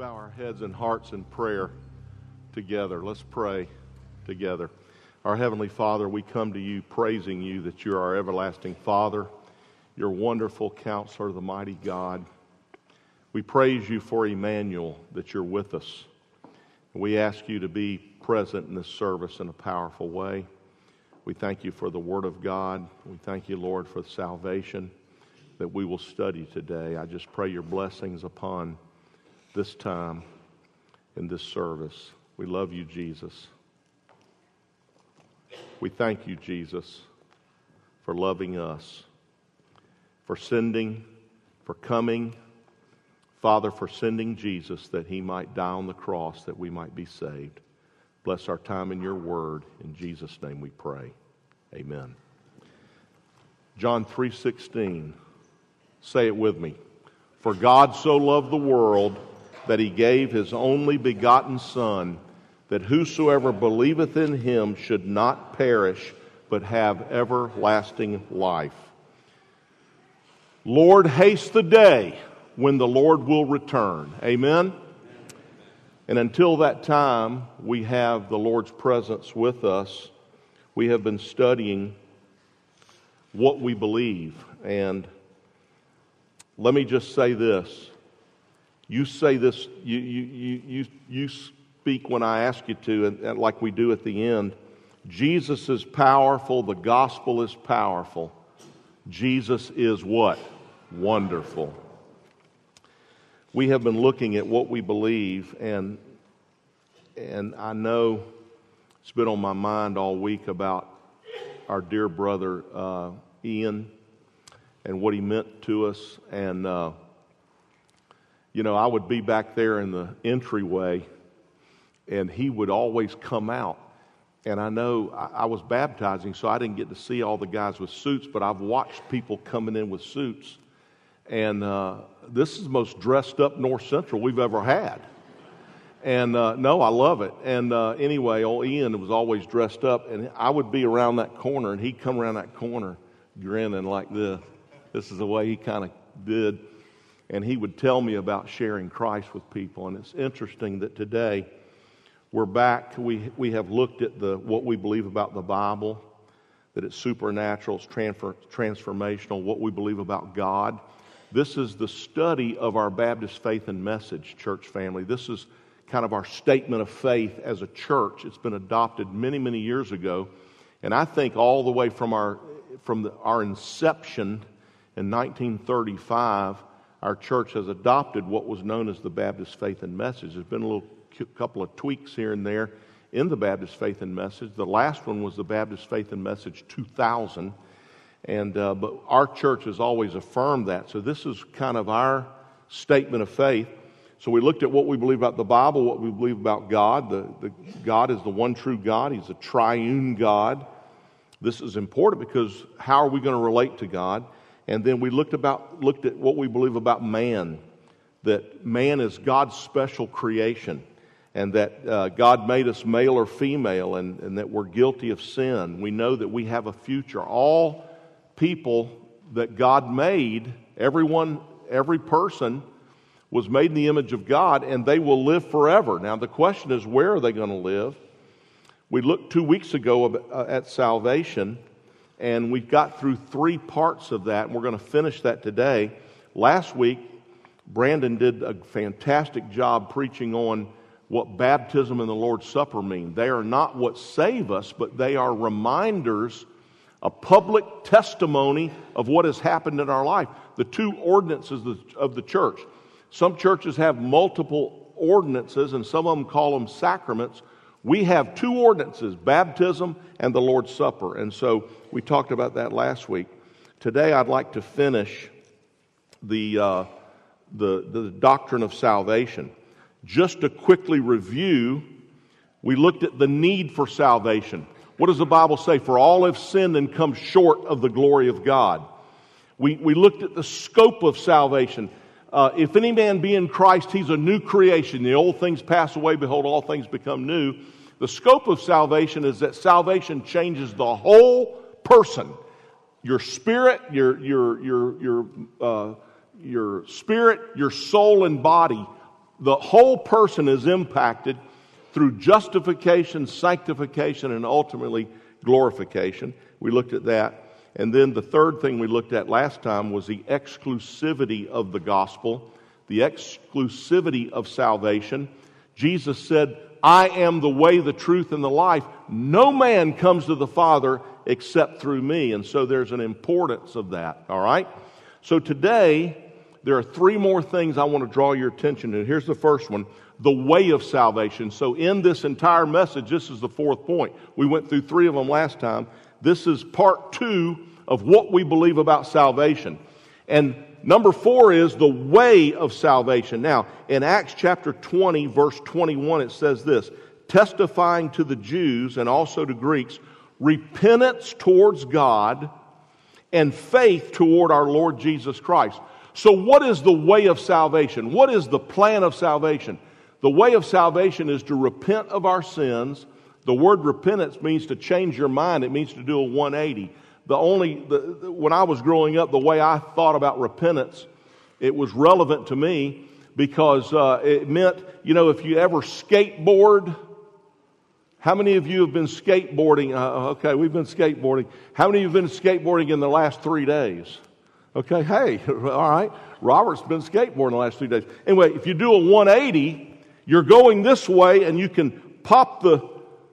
bow our heads and hearts in prayer together. Let's pray together. Our Heavenly Father, we come to you praising you that you're our everlasting Father, your wonderful Counselor, the mighty God. We praise you for Emmanuel, that you're with us. We ask you to be present in this service in a powerful way. We thank you for the Word of God. We thank you, Lord, for the salvation that we will study today. I just pray your blessings upon this time in this service. We love you, Jesus. We thank you, Jesus, for loving us, for sending, for coming, Father, for sending Jesus that he might die on the cross that we might be saved. Bless our time in your word. In Jesus' name we pray. Amen. John 3:16. Say it with me. For God so loved the world that he gave his only begotten Son, that whosoever believeth in him should not perish, but have everlasting life. Lord, haste the day when the Lord will return. Amen? And until that time, we have the Lord's presence with us. We have been studying what we believe. And let me just say this. You say this, you speak when I ask you to, and like we do at the end. Jesus is powerful. The gospel is powerful. Jesus is what? Wonderful. We have been looking at what we believe, and I know it's been on my mind all week about our dear brother Ian and what he meant to us. And I would be back there in the entryway, and he would always come out. And I know I was baptizing, so I didn't get to see all the guys with suits, but I've watched people coming in with suits. And this is the most dressed up North Central we've ever had. And no, I love it. And anyway, old Ian was always dressed up, and I would be around that corner, and he'd come around that corner grinning like this. This is the way he kind of did. And he would tell me about sharing Christ with people. And it's interesting that today we're back. We have looked at what we believe about the Bible, that it's supernatural, it's transformational, what we believe about God. This is the study of our Baptist Faith and Message, church family. This is kind of our statement of faith as a church. It's been adopted many, many years ago. And I think all the way from our inception in 1935, our church has adopted what was known as the Baptist Faith and Message. There's been a couple of tweaks here and there in the Baptist Faith and Message. The last one was the Baptist Faith and Message 2000. But our church has always affirmed that. So this is kind of our statement of faith. So we looked at what we believe about the Bible, what we believe about God. The God is the one true God. He's a triune God. This is important because how are we going to relate to God? And then we looked at what we believe about man, that man is God's special creation, and that God made us male or female, and that we're guilty of sin. We know that we have a future. All people that God made, every person was made in the image of God, and they will live forever. Now the question is, where are they going to live? We looked 2 weeks ago at salvation, and we got through 3 parts of that, and we're going to finish that today. Last week, Brandon did a fantastic job preaching on what baptism and the Lord's Supper mean. They are not what save us, but they are reminders, a public testimony of what has happened in our life. The 2 ordinances of the church. Some churches have multiple ordinances, and some of them call them sacraments. We have 2 ordinances, baptism and the Lord's Supper. And so we talked about that last week. Today I'd like to finish the doctrine of salvation. Just to quickly review, we looked at the need for salvation. What does the Bible say? For all have sinned and come short of the glory of God. We looked at the scope of salvation. If any man be in Christ, he's a new creation. The old things pass away, behold, all things become new. The scope of salvation is that salvation changes the whole person. Your spirit, your spirit, your soul and body the whole person is impacted through justification, sanctification, and ultimately glorification. We looked at that. And then the third thing we looked at last time was the exclusivity of the gospel, the exclusivity of salvation. Jesus said, I am the way, the truth, and the life. No man comes to the Father except through me. And so there's an importance of that, all right? So today, there are three more things I want to draw your attention to. Here's the first one, the way of salvation. So in this entire message, this is the fourth point. We went through three of them last time. This is part 2 of what we believe about salvation. And number 4 is the way of salvation. Now, in Acts chapter 20, verse 21, it says this, testifying to the Jews and also to Greeks, repentance towards God and faith toward our Lord Jesus Christ. So what is the way of salvation? What is the plan of salvation? The way of salvation is to repent of our sins. The word repentance means to change your mind. It means to do a 180. When I was growing up, the way I thought about repentance, it was relevant to me because it meant, if you ever skateboard, how many of you have been skateboarding? Okay, we've been skateboarding. How many of you have been skateboarding in the last 3 days? Okay, hey, all right. Robert's been skateboarding the last 3 days. Anyway, if you do a 180, you're going this way and you can pop the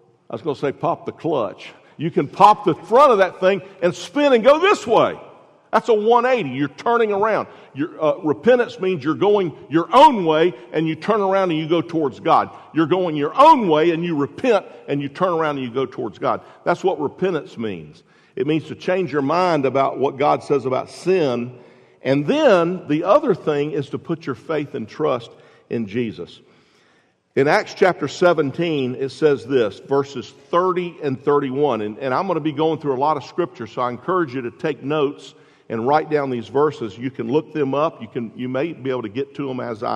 clutch. You can pop the front of that thing and spin and go this way. That's a 180. You're turning around. Repentance means you're going your own way and you turn around and you go towards God. You're going your own way and you repent and you turn around and you go towards God. That's what repentance means. It means to change your mind about what God says about sin. And then the other thing is to put your faith and trust in Jesus. In Acts chapter 17, it says this, verses 30 and 31. And I'm going to be going through a lot of scripture, so I encourage you to take notes and write down these verses. You can look them up. You may be able to get to them as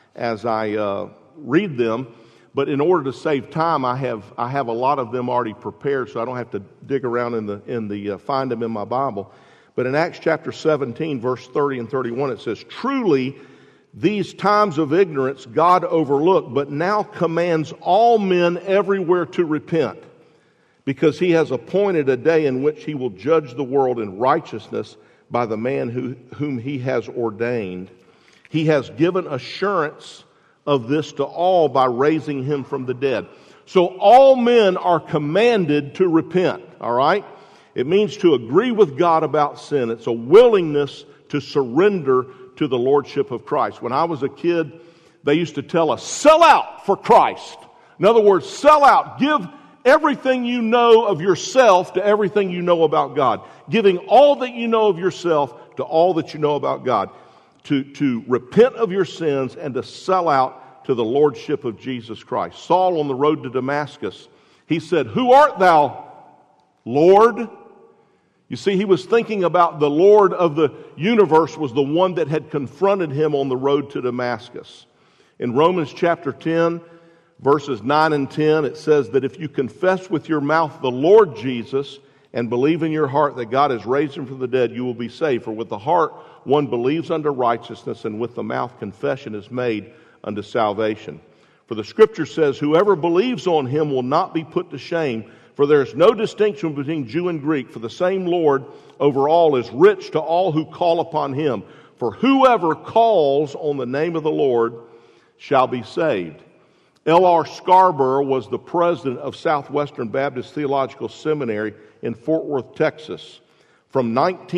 I read them. But in order to save time, I have a lot of them already prepared, so I don't have to dig around find them in my Bible. But in Acts chapter 17, verse 30 and 31, it says, truly, these times of ignorance God overlooked, but now commands all men everywhere to repent, because he has appointed a day in which he will judge the world in righteousness by the man whom he has ordained. He has given assurance of this to all by raising him from the dead. So all men are commanded to repent, all right? It means to agree with God about sin. It's a willingness to surrender to the Lordship of Christ. When I was a kid, they used to tell us, sell out for Christ. In other words, sell out. Give everything you know of yourself to everything you know about God. Giving all that you know of yourself to all that you know about God. To repent of your sins and to sell out to the Lordship of Jesus Christ. Saul on the road to Damascus, he said, who art thou, Lord? You see, he was thinking about the Lord of the universe was the one that had confronted him on the road to Damascus. In Romans chapter 10, verses 9 and 10, it says that if you confess with your mouth the Lord Jesus and believe in your heart that God has raised him from the dead, you will be saved. For with the heart one believes unto righteousness, and with the mouth confession is made unto salvation. For the scripture says, whoever believes on him will not be put to shame. For there is no distinction between Jew and Greek, for the same Lord over all is rich to all who call upon him. For whoever calls on the name of the Lord shall be saved. L.R. Scarborough was the president of Southwestern Baptist Theological Seminary in Fort Worth, Texas. From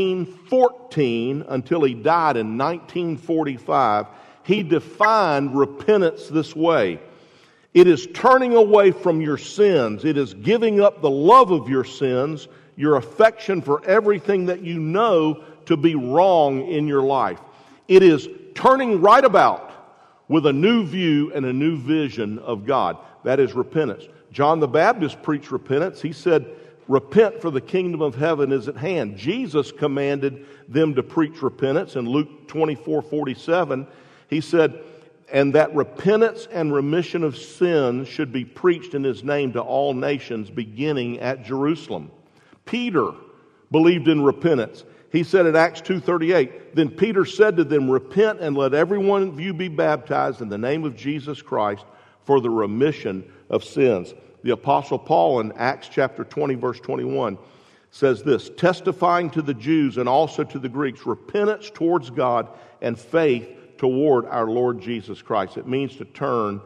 1914 until he died in 1945, he defined repentance this way. It is turning away from your sins. It is giving up the love of your sins, your affection for everything that you know to be wrong in your life. It is turning right about with a new view and a new vision of God. That is repentance. John the Baptist preached repentance. He said, repent, for the kingdom of heaven is at hand. Jesus commanded them to preach repentance. In Luke 24:47, he said, and that repentance and remission of sins should be preached in his name to all nations, beginning at Jerusalem. Peter believed in repentance. He said in Acts 2:38, "Then Peter said to them, Repent and let every one of you be baptized in the name of Jesus Christ for the remission of sins." The Apostle Paul in Acts chapter 20, verse 21 says this, "Testifying to the Jews and also to the Greeks, repentance towards God and faith toward our Lord Jesus Christ." It means to turn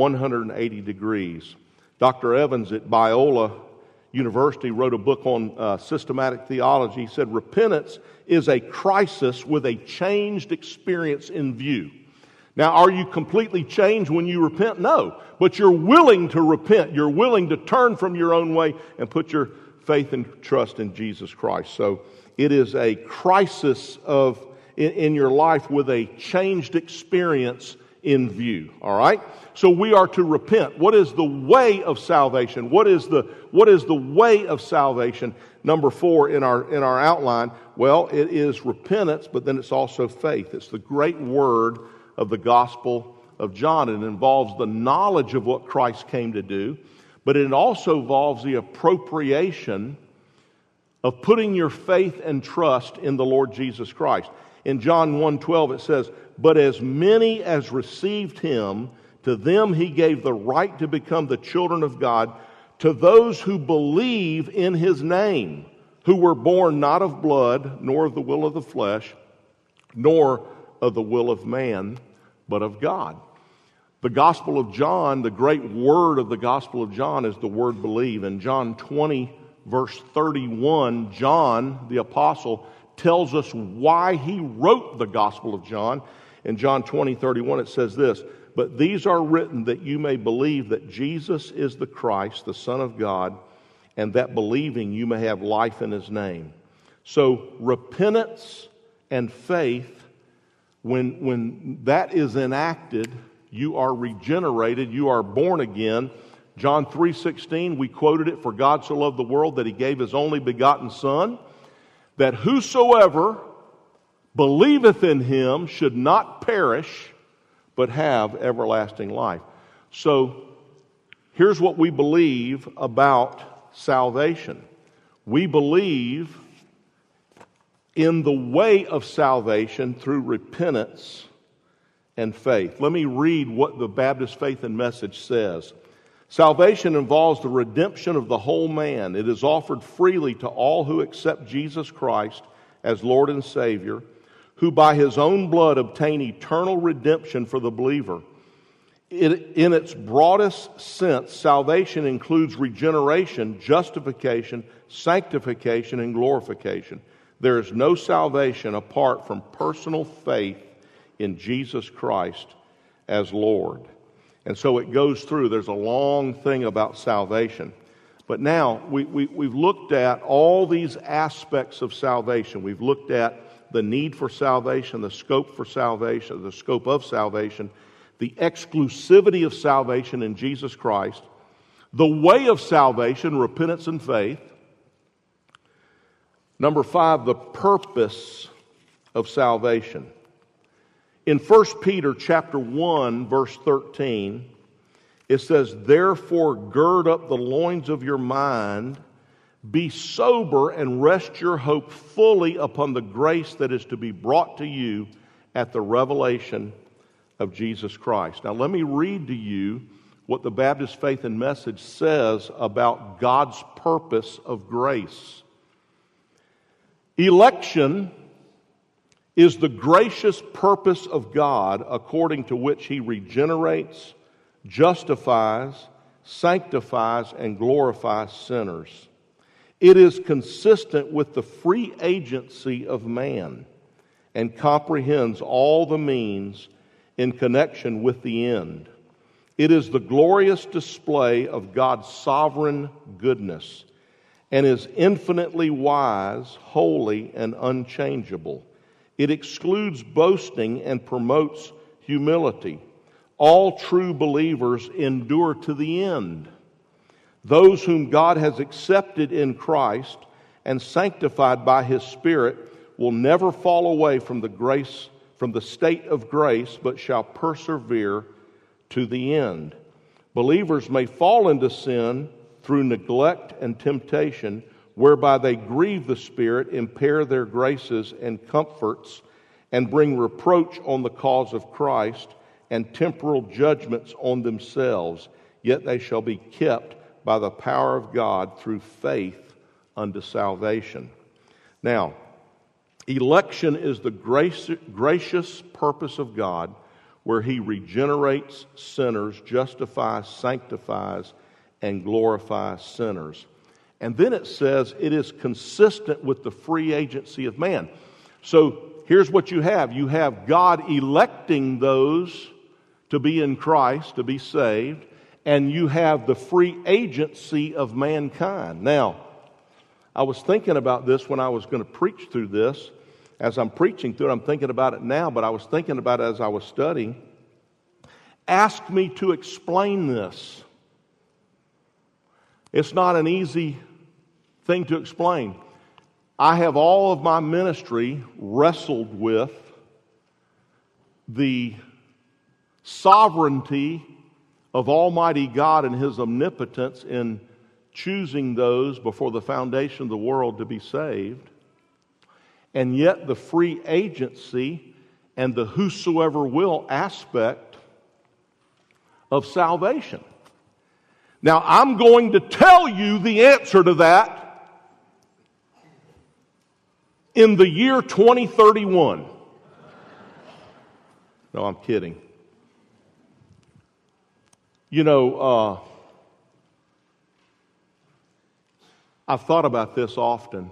180 degrees. Dr. Evans at Biola University wrote a book on systematic theology. He said, "Repentance is a crisis with a changed experience in view." Now, are you completely changed when you repent? No. But you're willing to repent. You're willing to turn from your own way and put your faith and trust in Jesus Christ. So it is a crisis in your life with a changed experience in view. All right? So we are to repent. What is the way of salvation? What is the way of salvation? Number 4 in our outline. Well, it is repentance, but then it's also faith. It's the great word of the Gospel of John. It involves the knowledge of what Christ came to do, but it also involves the appropriation of putting your faith and trust in the Lord Jesus Christ. In John 1:12 it says, "But as many as received him, to them he gave the right to become the children of God, to those who believe in his name, who were born not of blood, nor of the will of the flesh, nor of the will of man, but of God." The Gospel of John, the great word of the Gospel of John is the word believe. In John 20, verse 31, John, the apostle, tells us why he wrote the Gospel of John. In John 20:31 it says this, "But these are written that you may believe that Jesus is the Christ, the Son of God, and that believing you may have life in his name." So repentance and faith, when that is enacted, you are regenerated, you are born again. John 3:16, we quoted it, "For God so loved the world that he gave his only begotten Son, that whosoever believeth in him should not perish, but have everlasting life." So, here's what we believe about salvation. We believe in the way of salvation through repentance and faith. Let me read what the Baptist Faith and Message says. "Salvation involves the redemption of the whole man. It is offered freely to all who accept Jesus Christ as Lord and Savior, who by his own blood obtain eternal redemption for the believer. In its broadest sense, salvation includes regeneration, justification, sanctification, and glorification. There is no salvation apart from personal faith in Jesus Christ as Lord." And so it goes through. There's a long thing about salvation. But now we've looked at all these aspects of salvation. We've looked at the need for salvation, the scope for salvation, the scope of salvation, the exclusivity of salvation in Jesus Christ, the way of salvation, repentance and faith. Number 5, the purpose of salvation. In 1 Peter chapter 1, verse 13, it says, "Therefore gird up the loins of your mind, be sober, and rest your hope fully upon the grace that is to be brought to you at the revelation of Jesus Christ." Now let me read to you what the Baptist Faith and Message says about God's purpose of grace. "Election is the gracious purpose of God according to which he regenerates, justifies, sanctifies, and glorifies sinners. It is consistent with the free agency of man and comprehends all the means in connection with the end. It is the glorious display of God's sovereign goodness and is infinitely wise, holy, and unchangeable. It excludes boasting and promotes humility. All true believers endure to the end. Those whom God has accepted in Christ and sanctified by his Spirit will never fall away from the state of grace, but shall persevere to the end. Believers may fall into sin through neglect and temptation, whereby they grieve the Spirit, impair their graces and comforts, and bring reproach on the cause of Christ, and temporal judgments on themselves. Yet they shall be kept by the power of God through faith unto salvation. Now, election is the gracious purpose of God, where He regenerates sinners, justifies, sanctifies, and glorifies sinners. And then it says it is consistent with the free agency of man. So here's what you have. You have God electing those to be in Christ, to be saved, and you have the free agency of mankind. Now, I was thinking about this when I was going to preach through this. As I'm preaching through it, I'm thinking about it now, but I was thinking about it as I was studying. Ask me to explain this. It's not an easy thing to explain. I have all of my ministry wrestled with the sovereignty of Almighty God and His omnipotence in choosing those before the foundation of the world to be saved, and yet the free agency and the whosoever will aspect of salvation. Now, I'm going to tell you the answer to that in the year 2031. No, I'm kidding. You know, I've thought about this often.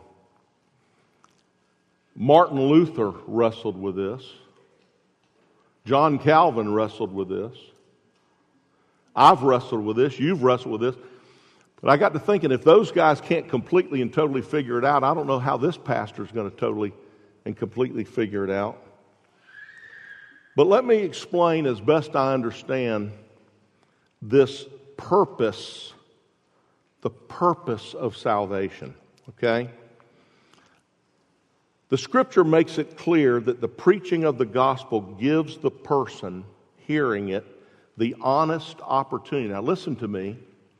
Martin Luther wrestled with this. John Calvin wrestled with this. I've wrestled with this. You've wrestled with this. But I got to thinking, if those guys can't completely and totally figure it out, I don't know how this pastor is going to totally and completely figure it out. But let me explain as best I understand this purpose, the purpose of salvation, okay? The Scripture makes it clear that the preaching of the gospel gives the person hearing it the honest opportunity. Now listen to me.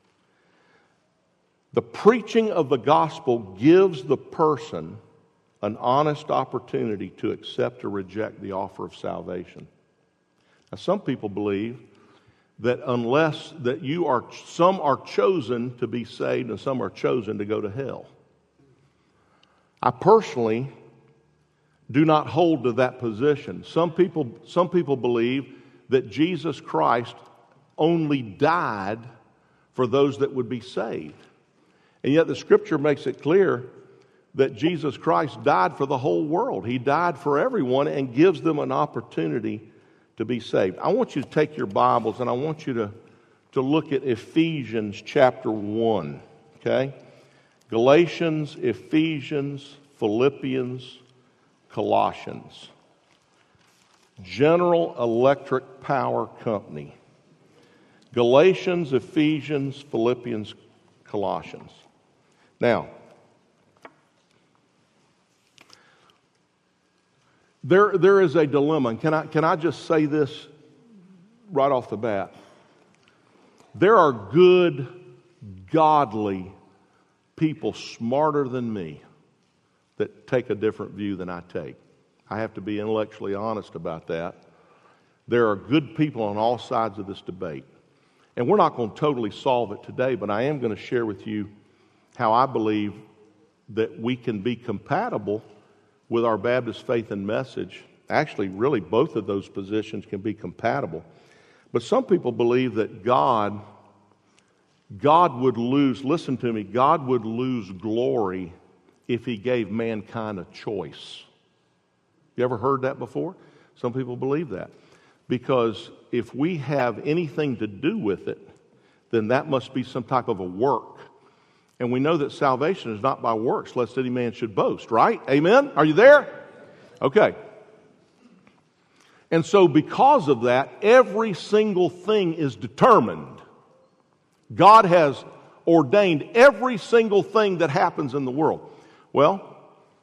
The preaching of the gospel gives the person an honest opportunity to accept or reject the offer of salvation. Now some people believe that unless that some are chosen to be saved and some are chosen to go to hell. I personally do not hold to that position. Some people believe that Jesus Christ only died for those that would be saved. And yet the Scripture makes it clear that Jesus Christ died for the whole world. He died for everyone and gives them an opportunity to be saved. I want you to take your Bibles and I want you to look at Ephesians chapter 1. Okay? Galatians, Ephesians, Philippians, Colossians. General Electric Power Company. Galatians, Ephesians, Philippians, Colossians. Now, there is a dilemma. And can I just say this right off the bat? There are good, godly people smarter than me that take a different view than I take. I have to be intellectually honest about that. There are good people on all sides of this debate. And we're not going to totally solve it today, but I am going to share with you how I believe that we can be compatible with our Baptist faith and message. Actually, really, both of those positions can be compatible. But some people believe that God would lose, listen to me, God would lose glory if He gave mankind a choice. You ever heard that before? Some people believe that. Because if we have anything to do with it, then that must be some type of a work. And we know that salvation is not by works, lest any man should boast, right? Amen? Are you there? Okay. And so because of that, every single thing is determined. God has ordained every single thing that happens in the world. Well,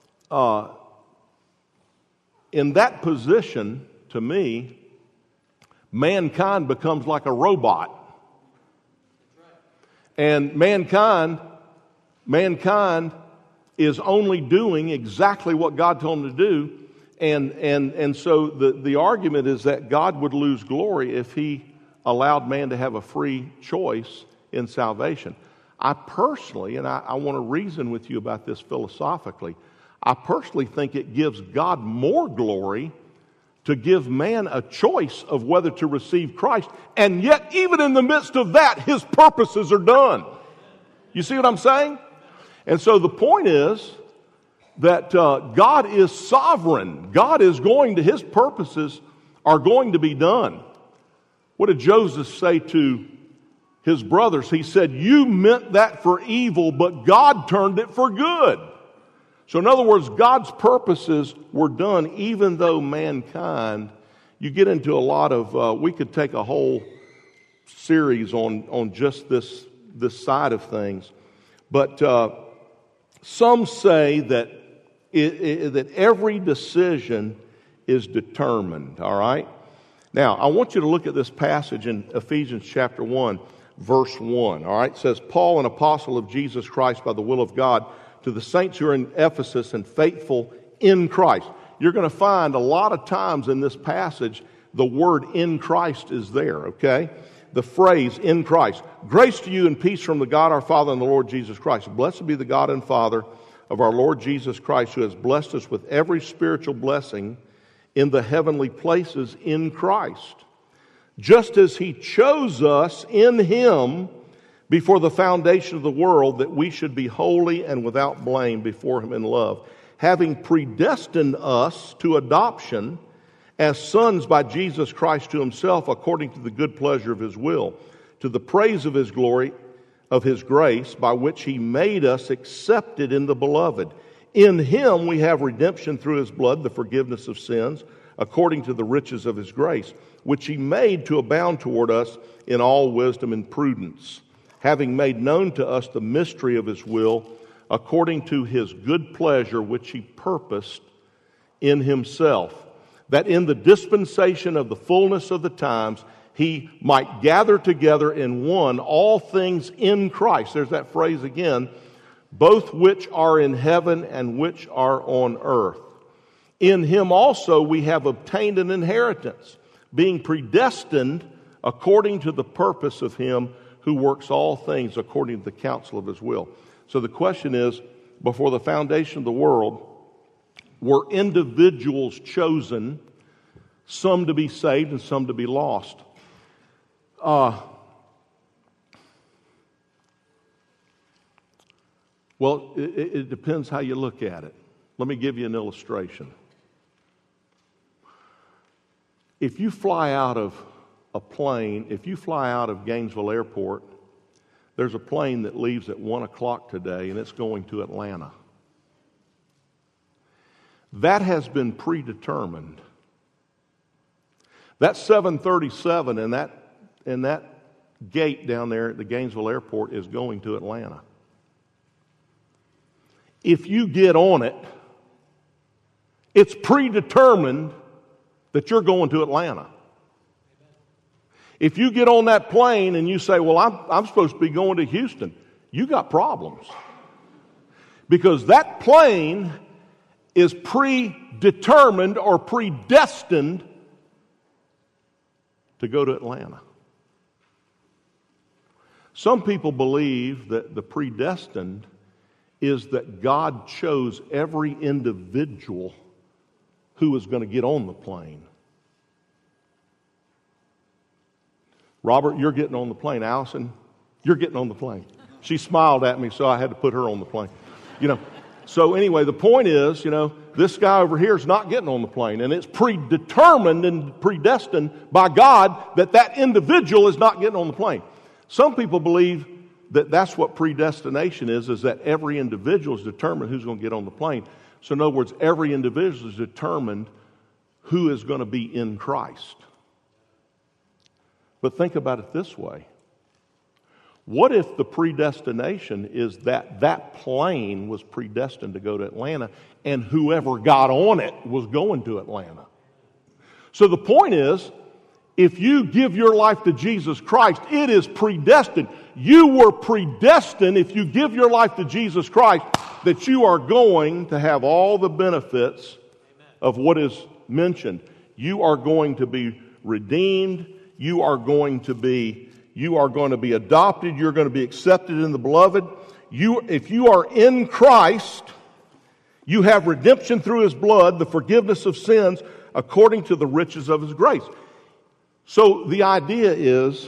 in that position, to me, mankind becomes like a robot. And mankind is only doing exactly what God told him to do. And so the argument is that God would lose glory if he allowed man to have a free choice in salvation. I personally, and I want to reason with you about this philosophically, I personally think it gives God more glory to give man a choice of whether to receive Christ. And yet, even in the midst of that, his purposes are done. You see what I'm saying? And so the point is that God is sovereign. God is going to, his purposes are going to be done. What did Joseph say to his brothers? He said, you meant that for evil, but God turned it for good. So in other words, God's purposes were done even though mankind, you get into a lot of, we could take a whole series on just this side of things. But some say that that every decision is determined, all right? Now, I want you to look at this passage in Ephesians chapter 1, verse 1, all right? It says, Paul, an apostle of Jesus Christ by the will of God, to the saints who are in Ephesus and faithful in Christ. You're going to find a lot of times in this passage the word in Christ is there, okay? The phrase in Christ. Grace to you and peace from the God our Father and the Lord Jesus Christ. Blessed be the God and Father of our Lord Jesus Christ, who has blessed us with every spiritual blessing in the heavenly places in Christ, just as he chose us in him before the foundation of the world, that we should be holy and without blame before him in love, having predestined us to adoption as sons by Jesus Christ to himself, according to the good pleasure of his will, to the praise of his glory, of his grace, by which he made us accepted in the beloved. In him we have redemption through his blood, the forgiveness of sins, according to the riches of his grace, which he made to abound toward us in all wisdom and prudence, having made known to us the mystery of his will, according to his good pleasure, which he purposed in himself, that in the dispensation of the fullness of the times he might gather together in one all things in Christ. There's that phrase again, both which are in heaven and which are on earth. In him also we have obtained an inheritance, being predestined according to the purpose of him who works all things according to the counsel of his will. So the question is, before the foundation of the world, were individuals chosen, some to be saved and some to be lost? Well, it depends how you look at it. Let me give you an illustration. If you fly out of a plane, if you fly out of Gainesville Airport, there's a plane that leaves at 1 o'clock today, and it's going to Atlanta. That has been predetermined. That 737 and that gate down there at the Gainesville Airport is going to Atlanta. If you get on it, it's predetermined that you're going to Atlanta. If you get on that plane and you say, well, I'm supposed to be going to Houston, you got problems. Because that plane is predetermined or predestined to go to Atlanta. Some people believe that the predestined is that God chose every individual who is going to get on the plane. Robert, you're getting on the plane. Allison, you're getting on the plane. She smiled at me, so I had to put her on the plane. So anyway, the point is, this guy over here is not getting on the plane, and it's predetermined and predestined by God that individual is not getting on the plane. Some people believe that that's what predestination is that every individual is determined who's going to get on the plane. So in other words, every individual is determined who is going to be in Christ. But think about it this way. What if the predestination is that plane was predestined to go to Atlanta and whoever got on it was going to Atlanta? So the point is, If you give your life to Jesus Christ, it is predestined. You were predestined, if you give your life to Jesus Christ, that you are going to have all the benefits of what is mentioned. You are going to be redeemed. You are going to be adopted. You're going to be accepted in the beloved. If you are in Christ, you have redemption through His blood, the forgiveness of sins, according to the riches of His grace. So the idea is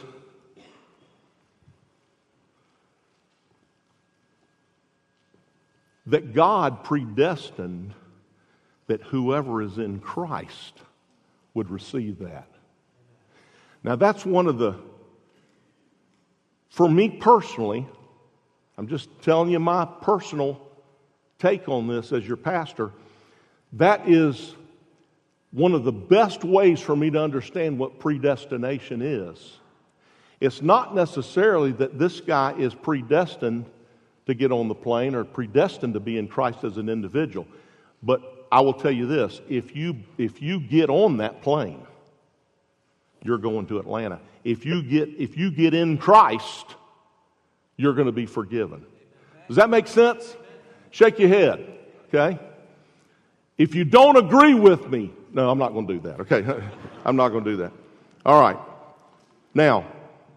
that God predestined that whoever is in Christ would receive that. Now that's one of the, for me personally, I'm just telling you my personal take on this as your pastor, that is one of the best ways for me to understand what predestination is. It's not necessarily that this guy is predestined to get on the plane or predestined to be in Christ as an individual. But I will tell you this, if you get on that plane, you're going to Atlanta. If you get in Christ, you're going to be forgiven. Does that make sense? Shake your head, okay? If you don't agree with me, no, I'm not going to do that, okay? I'm not going to do that. All right. Now,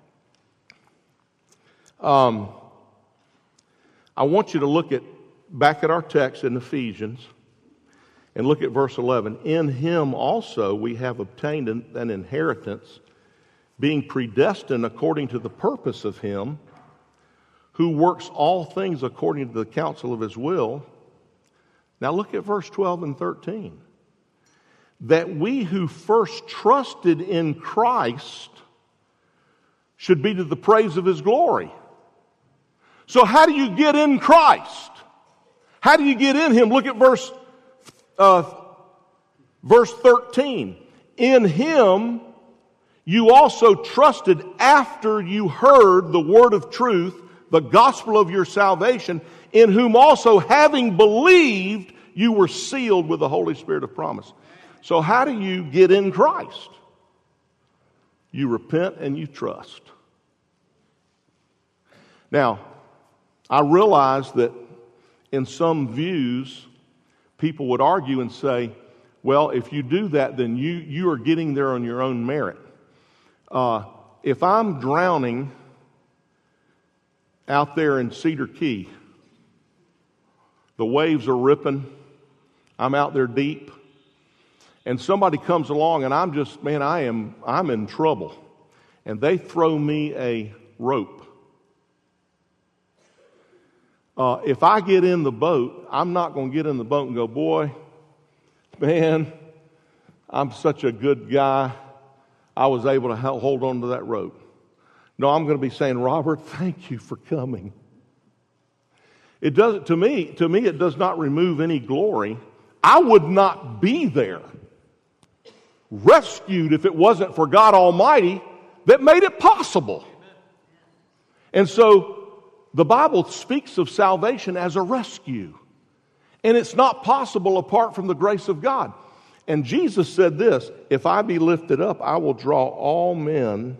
I want you to look back at our text in Ephesians and look at verse 11. In Him also we have obtained an inheritance, being predestined according to the purpose of Him who works all things according to the counsel of His will. Now look at verse 12 and 13. That we who first trusted in Christ should be to the praise of His glory. So how do you get in Christ? How do you get in Him? Look at verse 13. In Him you also trusted after you heard the word of truth, the gospel of your salvation, in whom also having believed you were sealed with the Holy Spirit of promise. So how do you get in Christ? You repent and you trust. Now, I realize that in some views, people would argue and say, well, if you do that, then you are getting there on your own merit. If I'm drowning out there in Cedar Key, the waves are ripping, I'm out there deep, and somebody comes along and I'm in trouble, and they throw me a rope. If I get in the boat, I'm not going to get in the boat and go, boy, man, I'm such a good guy, I was able to hold on to that rope. No, I'm going to be saying, Robert, thank you for coming. It doesn't, to me, it does not remove any glory. I would not be there rescued if it wasn't for God Almighty that made it possible. And so the Bible speaks of salvation as a rescue. And it's not possible apart from the grace of God. And Jesus said this, if I be lifted up, I will draw all men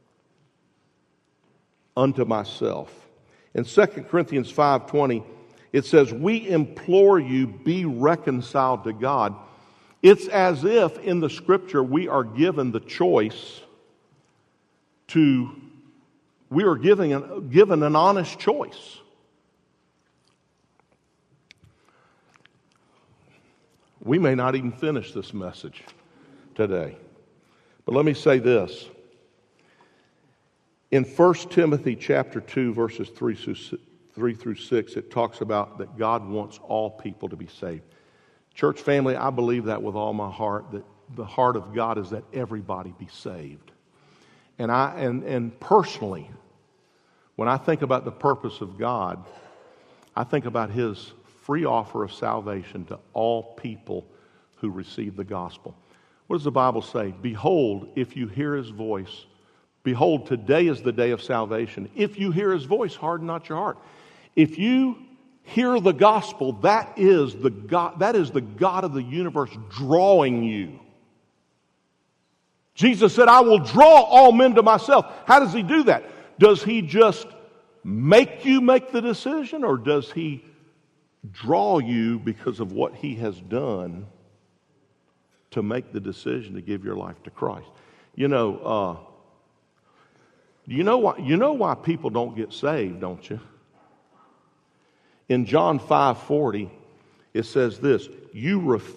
unto myself. In 2 Corinthians 5:20, it says, we implore you, be reconciled to God. It's as if in the Scripture we are given the choice we are given an honest choice. We may not even finish this message today. But let me say this. In 1 Timothy chapter 2, verses 3 through 6, it talks about that God wants all people to be saved. Church family, I believe that with all my heart, that the heart of God is that everybody be saved. And personally, when I think about the purpose of God, I think about His free offer of salvation to all people who receive the gospel. What does the Bible say? Behold, if you hear His voice, behold, today is the day of salvation. If you hear His voice, harden not your heart. If you hear the gospel, that is the God of the universe drawing you. Jesus said, I will draw all men to myself. How does he do that? Does he just make you make the decision, or does he draw you because of what he has done to make the decision to give your life to Christ? You know why people don't get saved, don't you? In John 5:40, it says this, you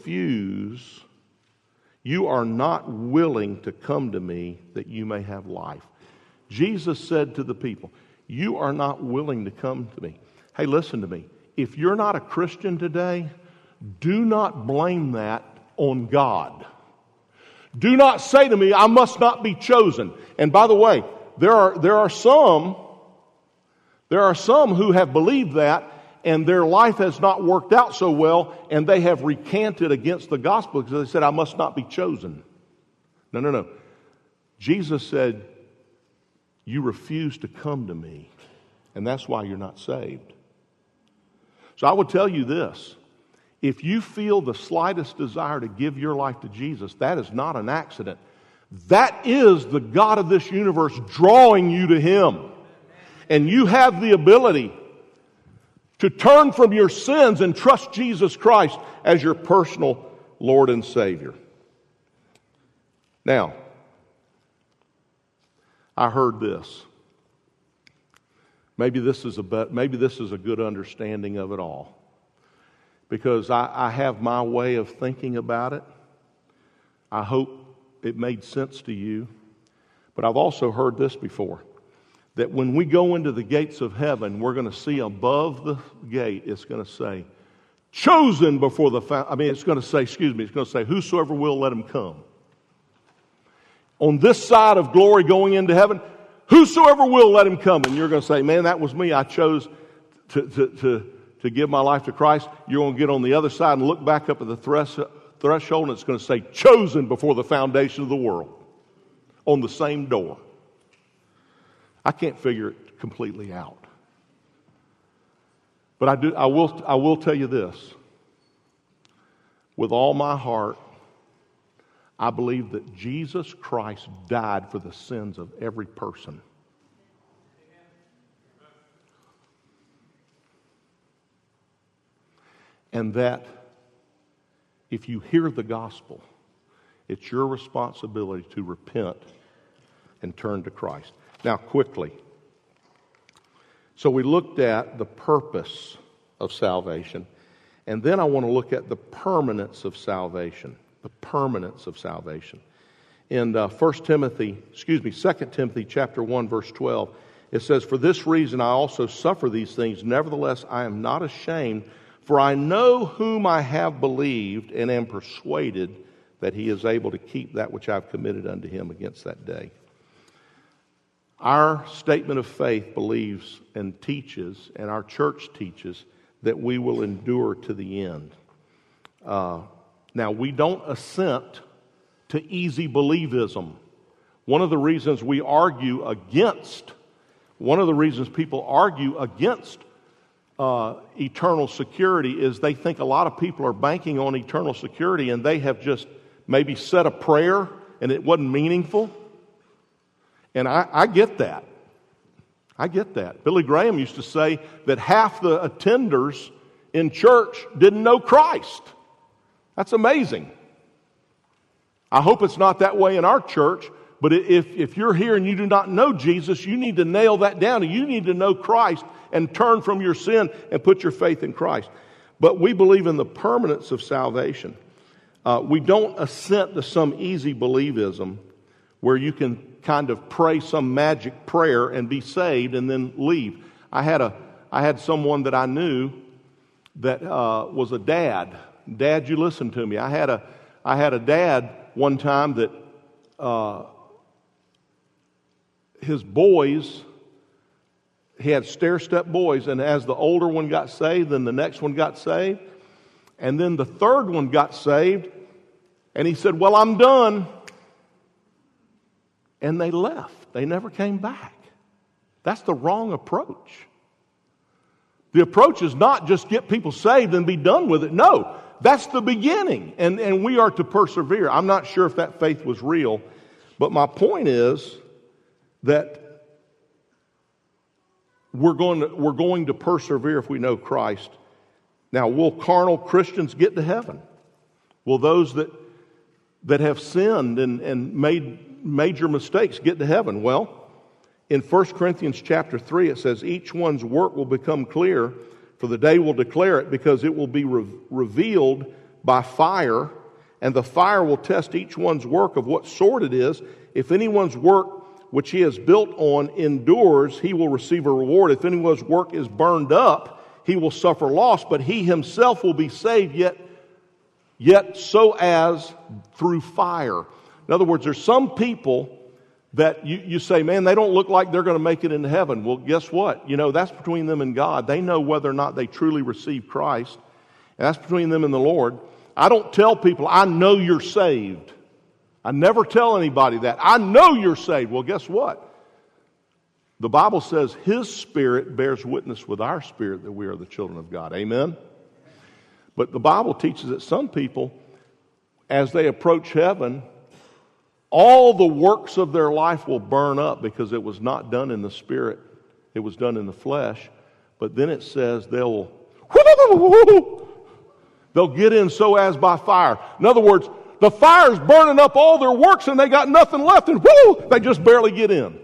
are not willing to come to me that you may have life. Jesus said to the people, you are not willing to come to me. Hey, listen to me. If you're not a Christian today, do not blame that on God. Do not say to me, I must not be chosen. And by the way, there are some who have believed that, and their life has not worked out so well, and they have recanted against the gospel because they said, I must not be chosen. No. Jesus said, you refuse to come to me, and that's why you're not saved. So I would tell you this. If you feel the slightest desire to give your life to Jesus, that is not an accident. That is the God of this universe drawing you to Him. And you have the ability to turn from your sins and trust Jesus Christ as your personal Lord and Savior. Now, I heard this. Maybe this is a good understanding of it all. Because I have my way of thinking about it. I hope it made sense to you. But I've also heard this before. That when we go into the gates of heaven, we're going to see above the gate, it's going to say, chosen before it's going to say, whosoever will, let him come. On this side of glory going into heaven, whosoever will, let him come. And you're going to say, man, that was me. I chose to give my life to Christ. You're going to get on the other side and look back up at the threshold, and it's going to say, chosen before the foundation of the world. On the same door. I can't figure it completely out. But I will tell you this. With all my heart, I believe that Jesus Christ died for the sins of every person. And that if you hear the gospel, it's your responsibility to repent and turn to Christ. Now, quickly. So we looked at the purpose of salvation. And then I want to look at the permanence of salvation. The permanence of salvation. In 2 Timothy chapter 1, verse 12, it says, for this reason I also suffer these things. Nevertheless, I am not ashamed, for I know whom I have believed and am persuaded that he is able to keep that which I have committed unto him against that day. Our statement of faith believes and teaches, and our church teaches, that we will endure to the end. Now, we don't assent to easy believism. One of the reasons people argue against eternal security is they think a lot of people are banking on eternal security, and they have just maybe said a prayer and it wasn't meaningful. And I get that. I get that. Billy Graham used to say that half the attenders in church didn't know Christ. That's amazing. I hope it's not that way in our church, but if you're here and you do not know Jesus, you need to nail that down. And you need to know Christ and turn from your sin and put your faith in Christ. But we believe in the permanence of salvation. We don't assent to some easy believism where you can kind of pray some magic prayer and be saved and then leave. I had someone that I knew that was a dad. Dad, you listen to me. I had a dad one time that his boys, he had stair-step boys, and as the older one got saved, then the next one got saved, and then the third one got saved, and he said, well, I'm done. And they left. They never came back. That's the wrong approach. The approach is not just get people saved and be done with it. No, that's the beginning. And we are to persevere. I'm not sure if that faith was real, But my point is that we're going to persevere if we know Christ. Now, will carnal Christians get to heaven? Will those that have sinned and made major mistakes get to heaven? Well, in 1 Corinthians chapter 3, it says, each one's work will become clear, for the day will declare it, because it will be revealed by fire, and the fire will test each one's work of what sort it is. If anyone's work which he has built on endures, he will receive a reward. If anyone's work is burned up, he will suffer loss, but he himself will be saved, yet so as through fire. In other words, there's some people that you say, man, they don't look like they're going to make it into heaven. Well, guess what? That's between them and God. They know whether or not they truly receive Christ. And that's between them and the Lord. I don't tell people, I know you're saved. I never tell anybody that. I know you're saved. Well, guess what? The Bible says His Spirit bears witness with our spirit that we are the children of God. Amen? But the Bible teaches that some people, as they approach heaven, all the works of their life will burn up because it was not done in the Spirit. It was done in the flesh. But then it says they'll get in so as by fire. In other words, the fire's burning up all their works and they got nothing left, and they just barely get in.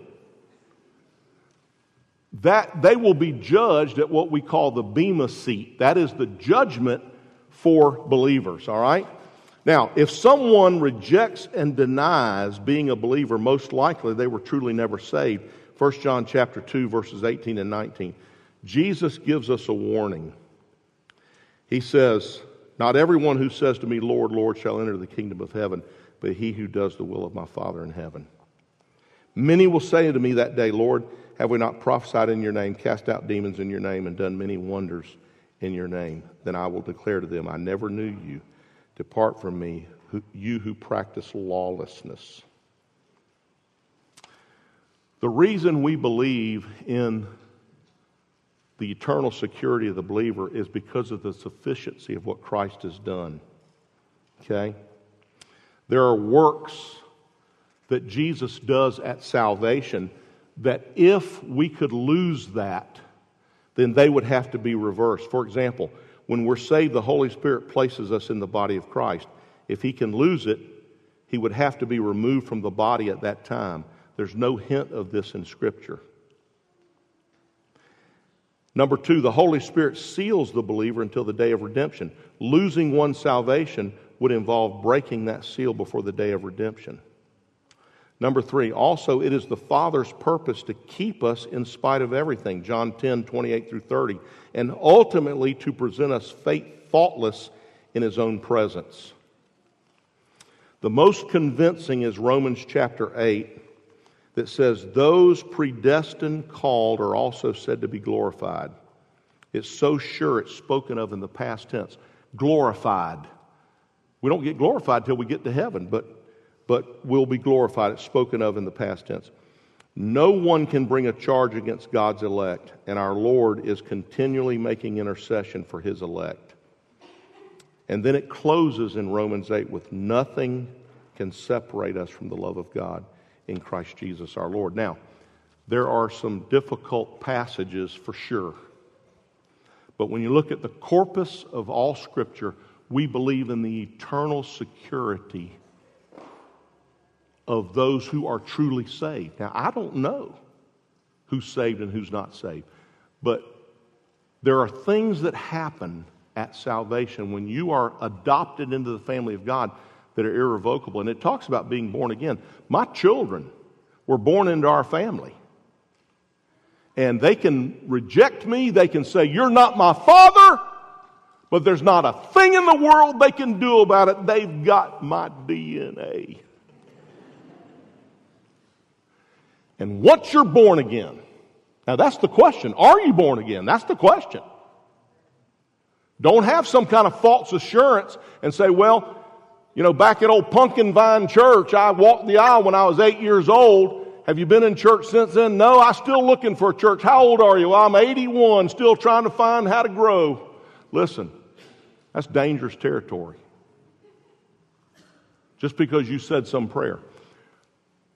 That they will be judged at what we call the Bema seat. That is the judgment for believers, all right? Now, if someone rejects and denies being a believer, most likely they were truly never saved. 1 John chapter 2, verses 18 and 19. Jesus gives us a warning. He says, not everyone who says to me, Lord, Lord, shall enter the kingdom of heaven, but he who does the will of my Father in heaven. Many will say to me that day, Lord, have we not prophesied in your name, cast out demons in your name, and done many wonders in your name? Then I will declare to them, I never knew you. Depart from me, you who practice lawlessness. The reason we believe in the eternal security of the believer is because of the sufficiency of what Christ has done. Okay? There are works that Jesus does at salvation that if we could lose that, then they would have to be reversed. For example, when we're saved, the Holy Spirit places us in the body of Christ. If He can lose it, He would have to be removed from the body at that time. There's no hint of this in Scripture. Number two, the Holy Spirit seals the believer until the day of redemption. Losing one's salvation would involve breaking that seal before the day of redemption. Number three, also it is the Father's purpose to keep us in spite of everything, John 10, 28 through 30, and ultimately to present us faultless in His own presence. The most convincing is Romans chapter 8, that says, those predestined called are also said to be glorified. It's so sure it's spoken of in the past tense. Glorified. We don't get glorified till we get to heaven, but we'll be glorified. It's spoken of in the past tense. No one can bring a charge against God's elect, and our Lord is continually making intercession for His elect. And then it closes in Romans 8 with nothing can separate us from the love of God in Christ Jesus our Lord. Now, there are some difficult passages for sure. But when you look at the corpus of all Scripture, we believe in the eternal security of those who are truly saved. Now, I don't know who's saved and who's not saved. But there are things that happen at salvation when you are adopted into the family of God that are irrevocable. And it talks about being born again. My children were born into our family. And they can reject me. They can say, you're not my father. But there's not a thing in the world they can do about it. They've got my DNA. And once you're born again, now that's the question. Are you born again? That's the question. Don't have some kind of false assurance and say, well, you know, back at old Pumpkin Vine Church, I walked the aisle when I was 8 years old. Have you been in church since then? No, I'm still looking for a church. How old are you? Well, I'm 81, still trying to find how to grow. Listen, that's dangerous territory. Just because you said some prayer.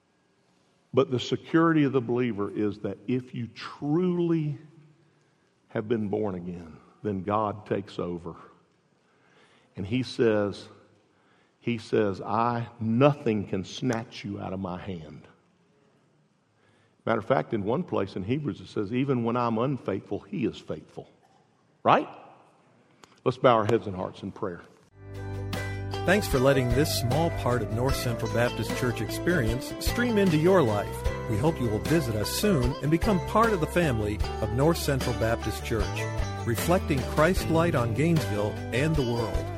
But the security of the believer is that if you truly have been born again, then God takes over. And He says, nothing can snatch you out of my hand. Matter of fact, in one place in Hebrews it says, even when I'm unfaithful, He is faithful. Right? Let's bow our heads and hearts in prayer. Thanks for letting this small part of North Central Baptist Church experience stream into your life. We hope you will visit us soon and become part of the family of North Central Baptist Church, reflecting Christ's light on Gainesville and the world.